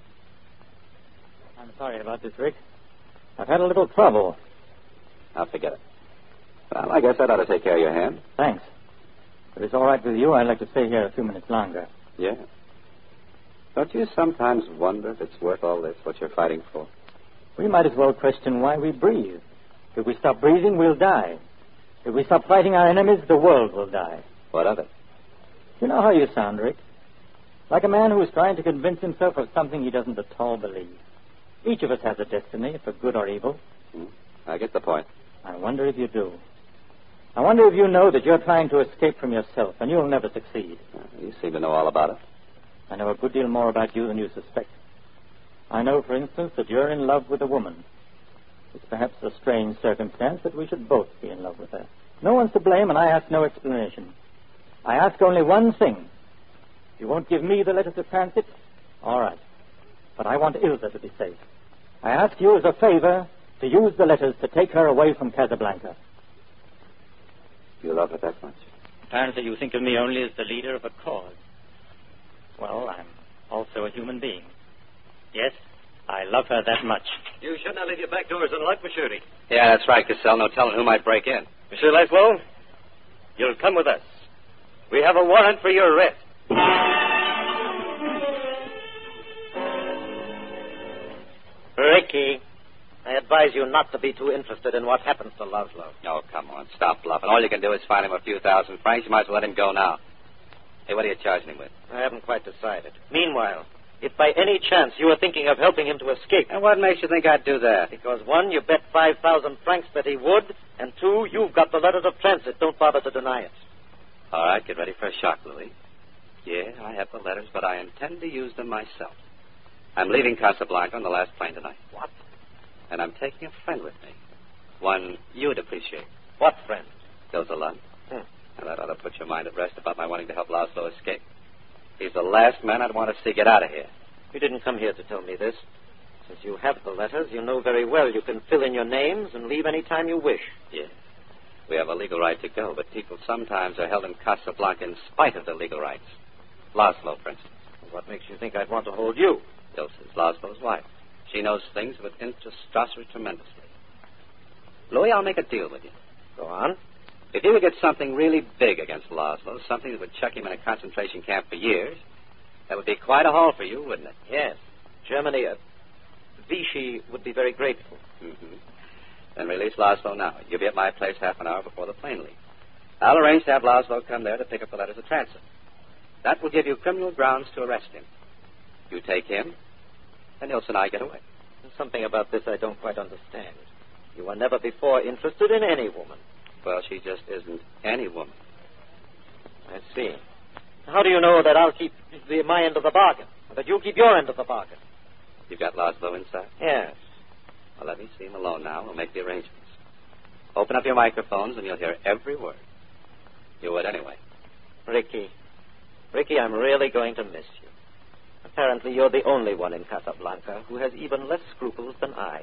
I'm sorry about this, Rick. I've had a little trouble. I'll forget it. Well, I guess that ought to take care of your hand. Thanks. If it's all right with you, I'd like to stay here a few minutes longer. Yeah. Don't you sometimes wonder if it's worth all this, what you're fighting for? We might as well question why we breathe. If we stop breathing, we'll die. If we stop fighting our enemies, the world will die. What of it? You know how you sound, Rick. Like a man who is trying to convince himself of something he doesn't at all believe. Each of us has a destiny, for good or evil. Hmm. I get the point. I wonder if you do. I wonder if you know that you're trying to escape from yourself, and you'll never succeed. Uh, you seem to know all about it. I know a good deal more about you than you suspect. I know, for instance, that you're in love with a woman. It's perhaps a strange circumstance that we should both be in love with her. No one's to blame, and I ask no explanation. I ask only one thing. You won't give me the letters to transit? All right. But I want Ilsa to be safe. I ask you as a favor to use the letters to take her away from Casablanca. You love her that much? Apparently you think of me only as the leader of a cause. Well, I'm also a human being. Yes, I love her that much. You should not leave your back doors unlocked, Monsieur. Yeah, that's right, Cassell. No telling who might break in. Monsieur Laszlo, you'll come with us. We have a warrant for your arrest. Ricky, I advise you not to be too interested in what happens to Laszlo. Oh, come on. Stop bluffing. All you can do is find him a few thousand francs. You might as well let him go now. Hey, what are you charging him with? I haven't quite decided. Meanwhile, if by any chance you are thinking of helping him to escape... And what makes you think I'd do that? Because, one, you bet five thousand francs that he would, and two, you've got the letters of transit. Don't bother to deny it. All right, get ready for a shock, Louis. Yeah, I have the letters, but I intend to use them myself. I'm leaving Casablanca on the last plane tonight. What? And I'm taking a friend with me. One you'd appreciate. What friend? Ilsa Lund. Hmm. And that ought to put your mind at rest about my wanting to help Laszlo escape. He's the last man I'd want to see get out of here. You didn't come here to tell me this. Since you have the letters, you know very well you can fill in your names and leave any time you wish. Yeah. We have a legal right to go, but people sometimes are held in Casablanca in spite of their legal rights. Laszlo, for instance. What makes you think I'd want to hold you? Ilsa's Laszlo's wife. She knows things that would interest Strasser tremendously. Louis, I'll make a deal with you. Go on. If you would get something really big against Laszlo, something that would chuck him in a concentration camp for years, that would be quite a haul for you, wouldn't it? Yes. Germany, uh, Vichy would be very grateful. Mm-hmm. Then release Laszlo now. You'll be at my place half an hour before the plane leaves. I'll arrange to have Laszlo come there to pick up the letters of transit. That will give you criminal grounds to arrest him. You take him, and Ilsa and I get away. There's something about this I don't quite understand. You were never before interested in any woman. Well, she just isn't any woman. I see. How do you know that I'll keep the, my end of the bargain, or that you'll keep your end of the bargain? You've got Laszlo inside? Yes. Well, let me see him alone now. We'll make the arrangements. Open up your microphones, and you'll hear every word. You would anyway. Ricky. Ricky, I'm really going to miss you. Apparently, you're the only one in Casablanca who has even less scruples than I.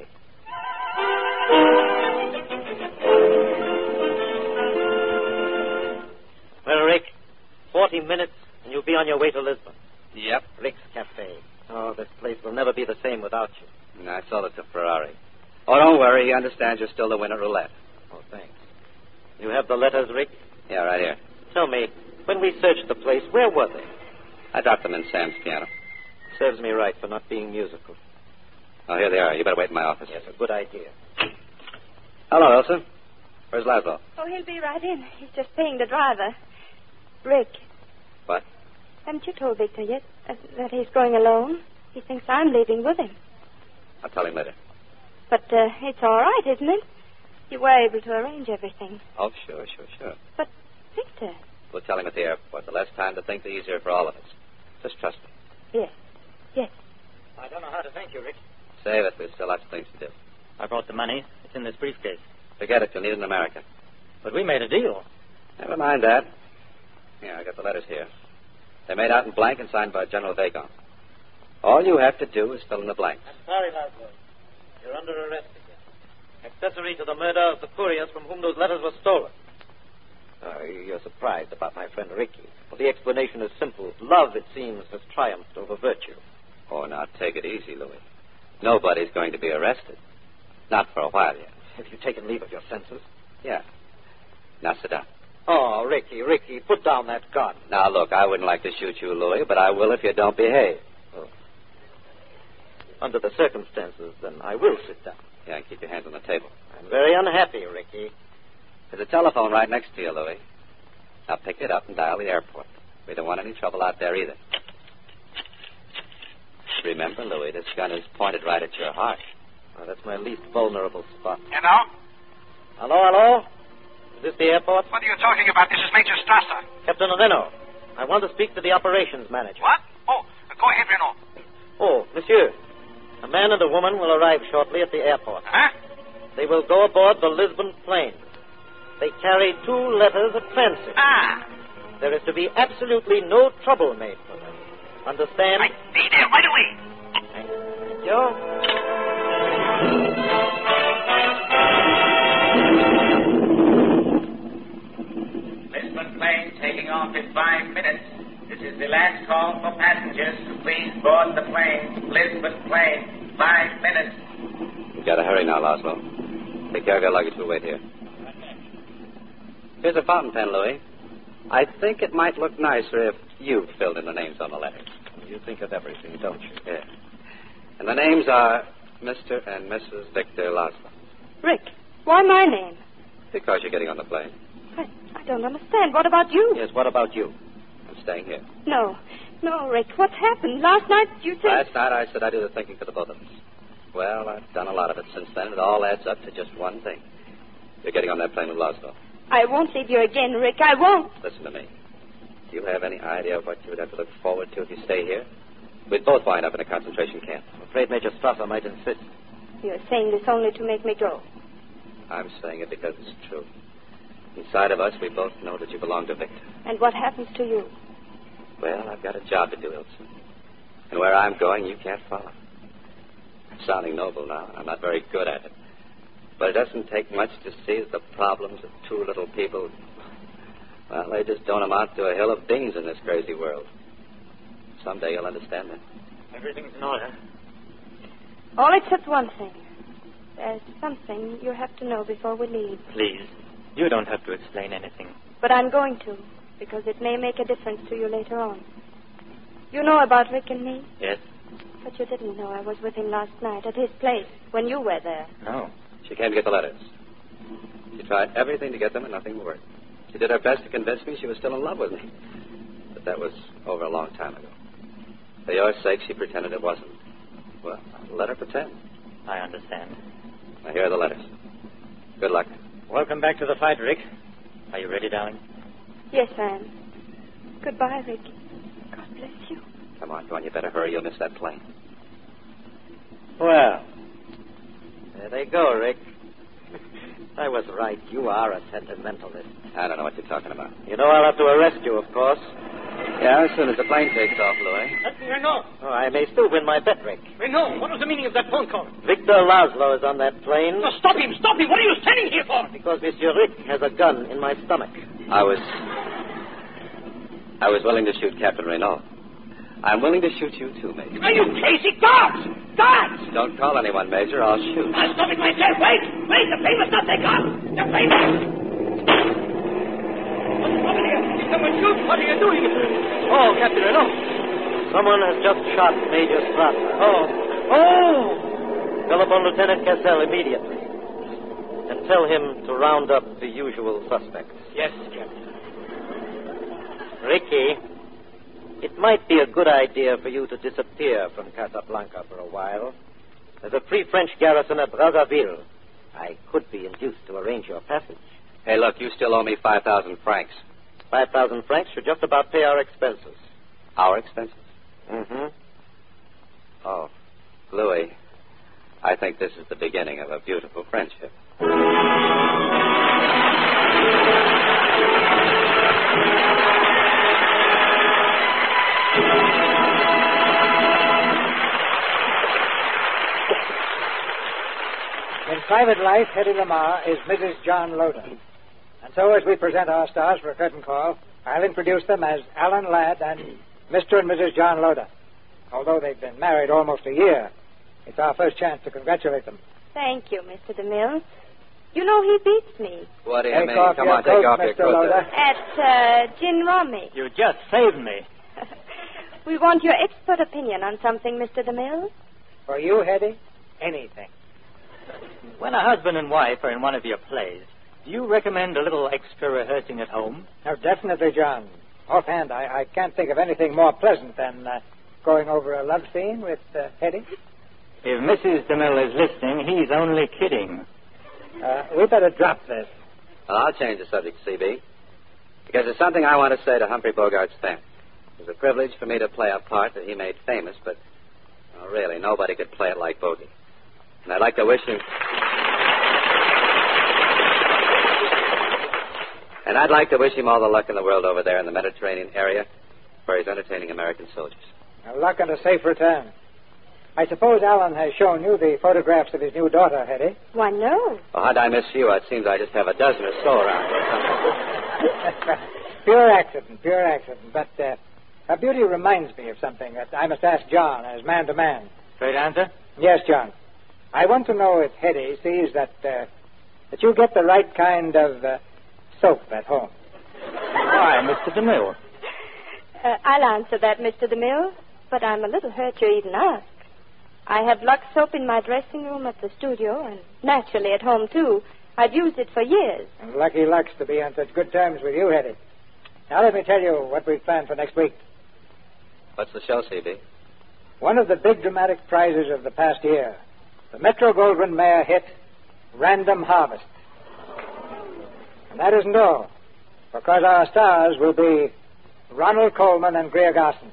Well, Rick, forty minutes, and you'll be on your way to Lisbon. Yep. Rick's Cafe. Oh, this place will never be the same without you. And I sold it to Ferrari. Oh, don't worry. He understands you're still the winner roulette. Oh, thanks. You have the letters, Rick? Yeah, right here. Tell me, when we searched the place, where were they? I dropped them in Sam's piano. Serves me right for not being musical. Oh, here they are. You better wait in my office. Yes, a good idea. Hello, Elsa. Where's Laszlo? Oh, he'll be right in. He's just paying the driver. Rick. What? Haven't you told Victor yet uh, that he's going alone? He thinks I'm leaving with him. I'll tell him later. But uh, it's all right, isn't it? You were able to arrange everything. Oh, sure, sure, sure. But, Victor... We'll tell him at the airport. The less time to think, the easier for all of us. Just trust me. Yes, yes. I don't know how to thank you, Rick. Save it. There's still lots of things to do. I brought the money. It's in this briefcase. Forget it. You'll need it in America. But we made a deal. Never mind that. Here, I got the letters here. They're made out in blank and signed by General Vagon. All you have to do is fill in the blanks. I'm sorry, Laszlo. You're under arrest again. Accessory to the murder of the couriers from whom those letters were stolen. Uh, you're surprised about my friend Ricky. Well, the explanation is simple. Love, it seems, has triumphed over virtue. Oh, now take it easy, Louis. Nobody's going to be arrested. Not for a while yet. Have you taken leave of your senses? Yeah. Now sit down. Oh, Ricky, Ricky, put down that gun. Now, look, I wouldn't like to shoot you, Louis, but I will if you don't behave. Oh. Under the circumstances, then I will sit down. Yeah, and keep your hands on the table. I'm very unhappy, Ricky. There's a telephone right next to you, Louis. Now pick it up and dial the airport. We don't want any trouble out there either. Remember, Louis, this gun is pointed right at your heart. Oh, that's my least vulnerable spot. Hello? Hello, hello? Is this the airport? What are you talking about? This is Major Strasser. Captain Reno. I want to speak to the operations manager. What? Oh, go ahead, Reno. Oh, monsieur. A man and a woman will arrive shortly at the airport. Huh? They will go aboard the Lisbon plane. They carry two letters of transit. Ah. There is to be absolutely no trouble made for them. Understand? Right. Be there right away. Thank you. Lisbon plane taking off in five minutes. This is the last call for passengers. Please board the plane. Lisbon plane. Five minutes. You gotta hurry now, Laszlo. Take care of your luggage. We'll wait here. Here's a fountain pen, Louis. I think it might look nicer if you filled in the names on the letters. You think of everything, don't you? Yeah. And the names are Mister and Missus Victor Laszlo. Rick, why my name? Because you're getting on the plane. I, I don't understand. What about you? Yes, what about you? I'm staying here. No. No, Rick. What happened? Last night you said... Last night I said I'd do the thinking for the both of us. Well, I've done a lot of it since then. It all adds up to just one thing. You're getting on that plane with Laszlo. I won't leave you again, Rick. I won't. Listen to me. Do you have any idea what you would have to look forward to if you stay here? We'd both wind up in a concentration camp. I'm afraid Major Strasser might insist. You're saying this only to make me go. I'm saying it because it's true. Inside of us, we both know that you belong to Victor. And what happens to you? Well, I've got a job to do, Ilse. And where I'm going, you can't follow. I'm sounding noble now. I'm not very good at it. But it doesn't take much to see that the problems of two little people, well, they just don't amount to a hill of beans in this crazy world. Someday you'll understand that. Everything's in order. All except one thing. There's something you have to know before we leave. Please, you don't have to explain anything. But I'm going to, because it may make a difference to you later on. You know about Rick and me? Yes. But you didn't know I was with him last night at his place when you were there. No. She came to get the letters. She tried everything to get them and nothing worked. She did her best to convince me she was still in love with me. But that was over a long time ago. For your sake, she pretended it wasn't. Well, let her pretend. I understand. Now, here are the letters. Good luck. Welcome back to the fight, Rick. Are you ready, darling? Yes, I am. Goodbye, Rick. God bless you. Come on, come on. You better hurry. You'll miss that plane. Well, there they go, Rick. I was right. You are a sentimentalist. I don't know what you're talking about. You know I'll have to arrest you, of course. Yeah, as soon as the plane takes off, Louis. Renault. Oh, I may still win my bet, Rick. Renault, what was the meaning of that phone call? Victor Laszlo is on that plane. No, stop him, stop him. What are you standing here for? Because Monsieur Rick has a gun in my stomach. I was... I was willing to shoot Captain Renault. I'm willing to shoot you too, Major. Are you crazy? Guards! Guards! Don't call anyone, Major. I'll shoot. I'll stop it myself. Wait! Wait! The plane must not take off! The plane must... What's wrong here? Did someone shoot? What are you doing? Oh, Captain Renault. Someone has just shot Major Strasser. Oh. Oh! Telephone Lieutenant Cassell immediately. And tell him to round up the usual suspects. Yes, Captain. Ricky, it might be a good idea for you to disappear from Casablanca for a while. There's a Free French garrison at Brazzaville. I could be induced to arrange your passage. Hey, look, you still owe me five thousand francs. Five thousand francs should just about pay our expenses. Our expenses? Mm-hmm. Oh, Louis, I think this is the beginning of a beautiful friendship. In private life, Hedy Lamarr is Missus John Loder. And so as we present our stars for a curtain call, I'll introduce them as Alan Ladd and Mister and Missus John Loder. Although they've been married almost a year, it's our first chance to congratulate them. Thank you, Mister DeMille. You know he beats me. What do you Take mean? off Come your on, take coat, off Mister your coat. Loder. At uh, Gin Rummy. You just saved me. We want your expert opinion on something, Mister DeMille. For you, Hedy, anything. When a husband and wife are in one of your plays, do you recommend a little extra rehearsing at home? Oh, definitely, John. Offhand, I, I can't think of anything more pleasant than uh, going over a love scene with uh, Hedy. If Missus DeMille is listening, he's only kidding. Uh, we better drop this. Well, I'll change the subject, C B. Because there's something I want to say to Humphrey Bogart's family. It was a privilege for me to play a part that he made famous, but well, really, nobody could play it like Bogey. And I'd like to wish him... And I'd like to wish him all the luck in the world over there in the Mediterranean area, where he's entertaining American soldiers. Now, luck and a safe return. I suppose Alan has shown you the photographs of his new daughter, Hedy. Why, no. Well, how'd I miss you? It seems I just have a dozen or so around here. Pure accident, pure accident. But uh, her beauty reminds me of something that I must ask John as man to man. Straight answer? Yes, John. I want to know if Hedy sees that uh, that you get the right kind of uh, soap at home. Why, Mister DeMille? Uh, I'll answer that, Mister DeMille, but I'm a little hurt you even asked. I have Lux soap in my dressing room at the studio, and naturally at home, too. I've used it for years. And lucky Lux to be on such good terms with you, Hedy. Now let me tell you what we've planned for next week. What's the show, C B? One of the big dramatic prizes of the past year. The Metro-Goldwyn-Mayer hit, Random Harvest. And that isn't all, because our stars will be Ronald Colman and Greer Garson.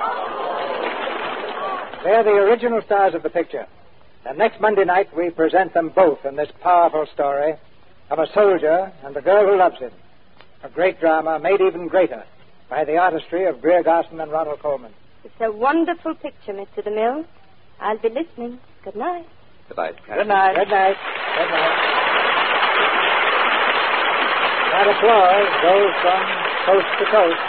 They're the original stars of the picture. And next Monday night, we present them both in this powerful story of a soldier and the girl who loves him. A great drama made even greater by the artistry of Greer Garson and Ronald Colman. It's a wonderful picture, Mister DeMille. I'll be listening. Good night. Goodbye. Good night. Good night. Good night. That applause goes from coast to coast.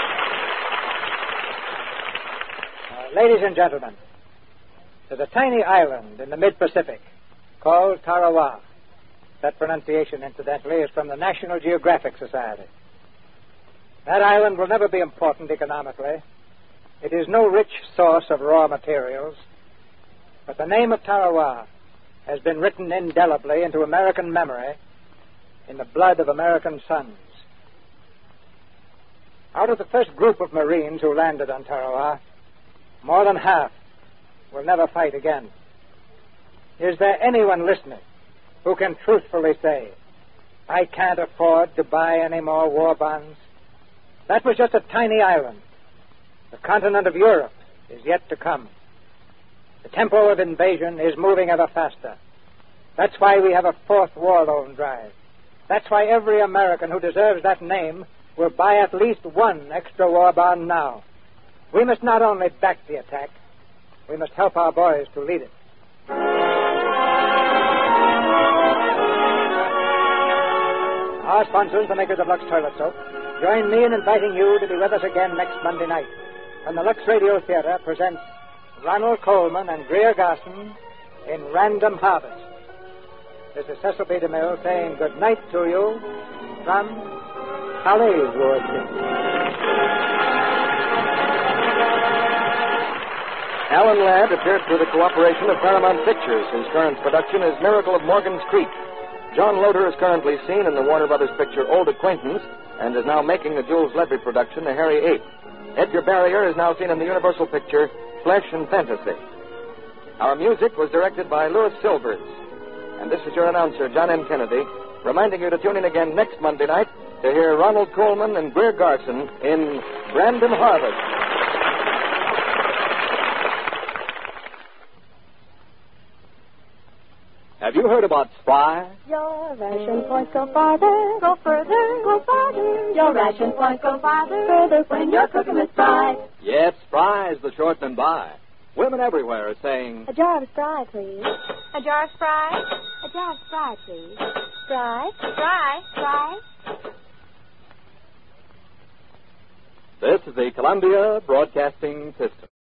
Uh, ladies and gentlemen, there's a tiny island in the mid-Pacific called Tarawa. That pronunciation, incidentally, is from the National Geographic Society. That island will never be important economically. It is no rich source of raw materials. But the name of Tarawa has been written indelibly into American memory in the blood of American sons. Out of the first group of Marines who landed on Tarawa, more than half will never fight again. Is there anyone listening who can truthfully say, I can't afford to buy any more war bonds? That was just a tiny island. The continent of Europe is yet to come. The tempo of invasion is moving ever faster. That's why we have a fourth war loan drive. That's why every American who deserves that name will buy at least one extra war bond now. We must not only back the attack, we must help our boys to lead it. Our sponsors, the makers of Lux Toilet Soap, join me in inviting you to be with us again next Monday night when the Lux Radio Theater presents Ronald Coleman and Greer Garson in Random Harvest. This is Cecil B. DeMille saying good night to you from Hollywood. Alan Ladd appeared through the cooperation of Paramount Pictures, whose current production is Miracle of Morgan's Creek. John Loder is currently seen in the Warner Brothers picture Old Acquaintance and is now making the Jules Ledry production The Hairy Ape. Edgar Barrier is now seen in the Universal picture Flesh and Fantasy. Our music was directed by Louis Silvers. And this is your announcer, John M. Kennedy, reminding you to tune in again next Monday night to hear Ronald Coleman and Greer Garson in Random Harvest. Have you heard about Spry? Your ration points go farther, go further, go farther. Your ration points go farther, further when you're cooking with Spry. Yes, Spry is the short and by. Women everywhere are saying, a jar of Spry, please. A jar of Spry? A jar of Spry, please. Spry, Spry, Spry. This is the Columbia Broadcasting System.